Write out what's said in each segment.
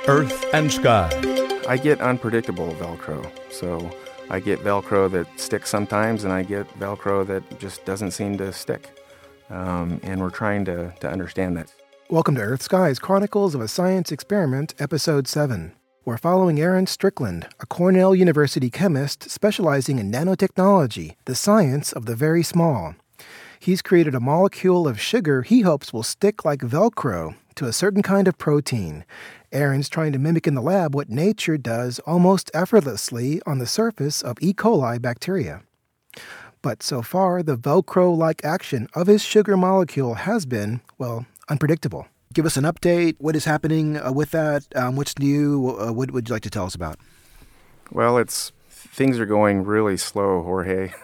Earth and Sky. I get unpredictable Velcro. So I get Velcro that sticks sometimes, and I get Velcro that just doesn't seem to stick. And we're trying to understand that. Welcome to Earth Skies Chronicles of a Science Experiment, Episode 7. We're following Aaron Strickland, a Cornell University chemist specializing in nanotechnology, the science of the very small. He's created a molecule of sugar he hopes will stick like Velcro to a certain kind of protein. Aaron's trying to mimic in the lab what nature does almost effortlessly on the surface of E. coli bacteria. But so far, the Velcro-like action of his sugar molecule has been, well, unpredictable. Give us an update. What is happening with that? What's new? What would you like to tell us about? Well, things are going really slow, Jorge.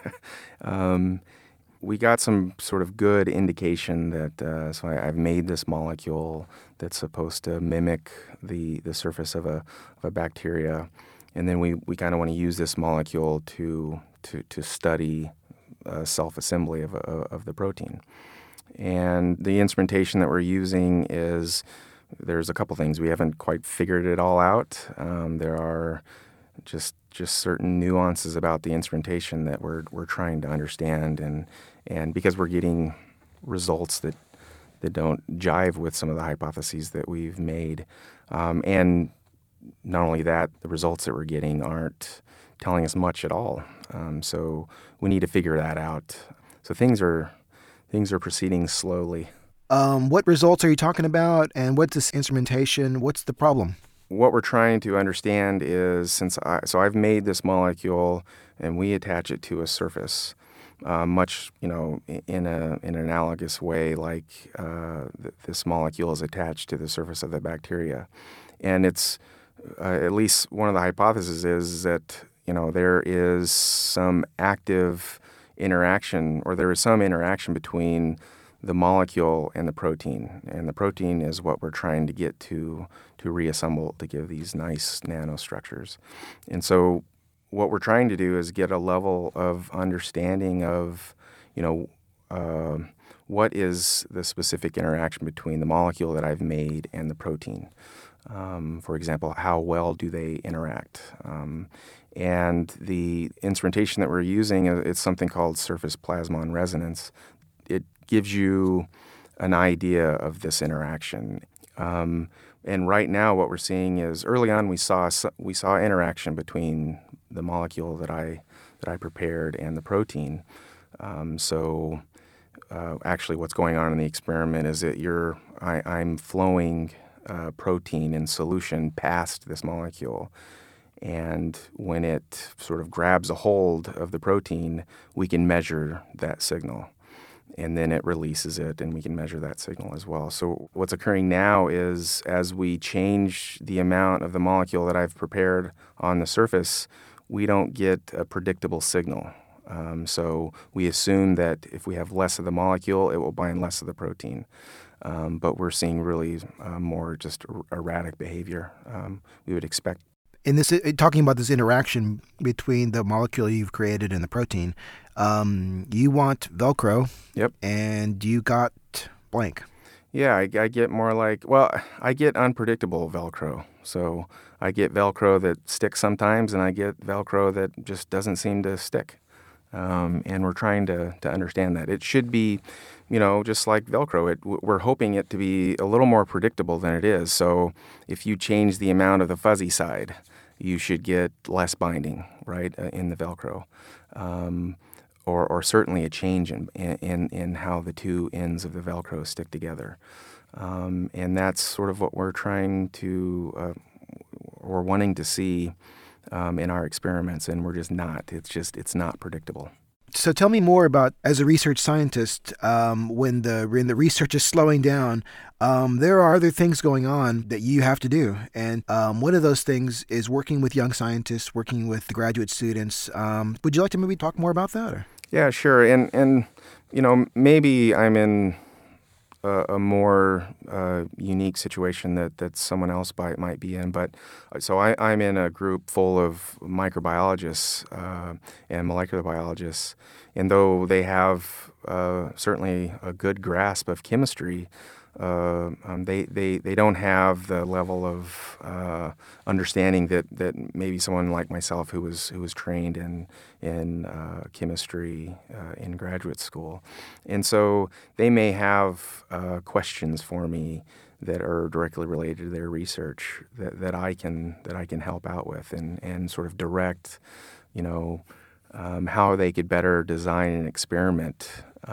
We got some sort of good indication that so I've made this molecule that's supposed to mimic the surface of a bacteria, and then we kind of want to use this molecule to study self-assembly of the protein. And the instrumentation that we're using there's a couple things. We haven't quite figured it all out. There are just certain nuances about the instrumentation that we're trying to understand, and because we're getting results that don't jive with some of the hypotheses that we've made. And not only that, the results that we're getting aren't telling us much at all. So we need to figure that out. So things are proceeding slowly. What results are you talking about, and what's this instrumentation? What's the problem? What we're trying to understand is, I've made this molecule and we attach it to a surface, much in an analogous way, like this molecule is attached to the surface of the bacteria, and it's at least one of the hypotheses is that there is some active interaction, or there is some interaction between the molecule and the protein is what we're trying to get to reassemble to give these nice nanostructures. And so what we're trying to do is get a level of understanding of what is the specific interaction between the molecule that I've made and the protein. For example, how well do they interact? And the instrumentation that we're using is something called surface plasmon resonance. It gives you an idea of this interaction. And right now what we're seeing is early on we saw interaction between the molecule that I prepared and the protein. Actually what's going on in the experiment is that I'm flowing protein in solution past this molecule. And when it sort of grabs a hold of the protein, we can measure that signal. And then it releases it, and we can measure that signal as well. So what's occurring now is as we change the amount of the molecule that I've prepared on the surface, we don't get a predictable signal. So we assume that if we have less of the molecule, it will bind less of the protein. But we're seeing really more just erratic behavior. We would expect. In this, talking about this interaction between the molecule you've created and the protein, you want Velcro. Yep. And you got blank. Yeah, I get I get unpredictable Velcro. So I get Velcro that sticks sometimes, and I get Velcro that just doesn't seem to stick. And we're trying to understand that. It should be, just like Velcro. We're hoping it to be a little more predictable than it is. So if you change the amount of the fuzzy side, you should get less binding, right, in the Velcro. Or certainly a change in how the two ends of the Velcro stick together. And that's sort of what we're trying to, or wanting to see in our experiments, and we're just not. It's not predictable. So tell me more about, as a research scientist, when the research is slowing down, there are other things going on that you have to do. And one of those things is working with young scientists, working with graduate students. Would you like to maybe talk more about that? Or? Yeah, sure. And maybe I'm in a more unique situation that someone else might be in. But so I'm in a group full of microbiologists and molecular biologists, and though they have certainly a good grasp of chemistry, they don't have the level of understanding that maybe someone like myself who was trained in chemistry in graduate school, and so they may have questions for me that are directly related to their research that I can help out with and sort of direct, how they could better design an experiment.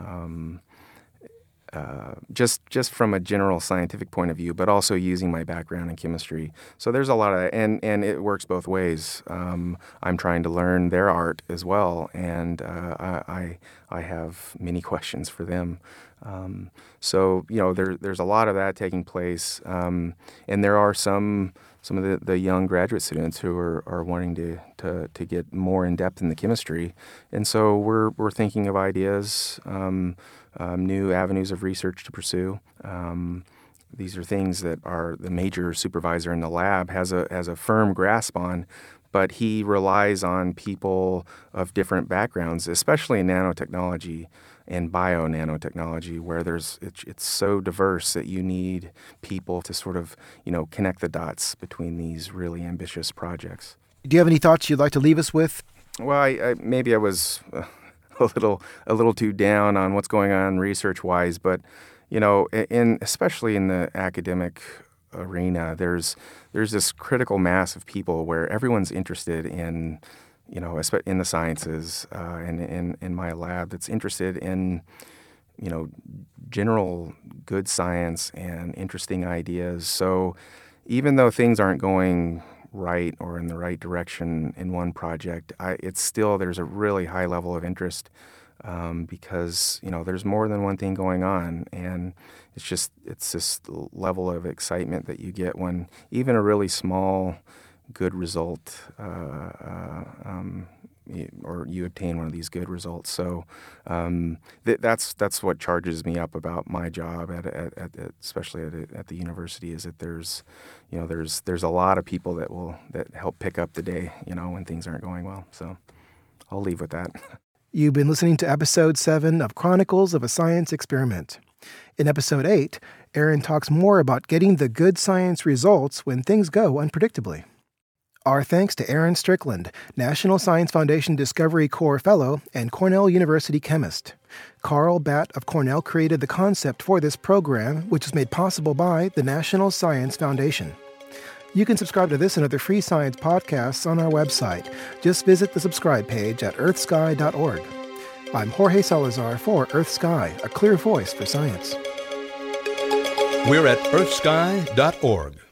Just from a general scientific point of view, but also using my background in chemistry. So there's a lot of, and it works both ways. I'm trying to learn their art as well, and I have many questions for them. So there's a lot of that taking place, and there are some of the young graduate students who are wanting to get more in depth in the chemistry, and so we're thinking of ideas. New avenues of research to pursue. These are things that the major supervisor in the lab has a firm grasp on, but he relies on people of different backgrounds, especially in nanotechnology and bio-nanotechnology, where it's so diverse that you need people to sort of connect the dots between these really ambitious projects. Do you have any thoughts you'd like to leave us with? Well, maybe I was a little too down on what's going on research-wise, but especially in the academic arena, there's this critical mass of people where everyone's interested in in the sciences and in my lab that's interested in general good science and interesting ideas. So even though things aren't going right or in the right direction in one project, it's still, there's a really high level of interest because there's more than one thing going on, and it's this level of excitement that you get when even a really small good result or you obtain one of these good results. So that's what charges me up about my job especially at the university, is that there's a lot of people that help pick up the day when things aren't going well. So I'll leave with that. You've been listening to episode 7 of Chronicles of a Science Experiment. In episode 8, Aaron talks more about getting the good science results when things go unpredictably. Our thanks to Aaron Strickland, National Science Foundation Discovery Corps Fellow and Cornell University chemist. Carl Batt of Cornell created the concept for this program, which was made possible by the National Science Foundation. You can subscribe to this and other free science podcasts on our website. Just visit the subscribe page at earthsky.org. I'm Jorge Salazar for EarthSky, a clear voice for science. We're at earthsky.org.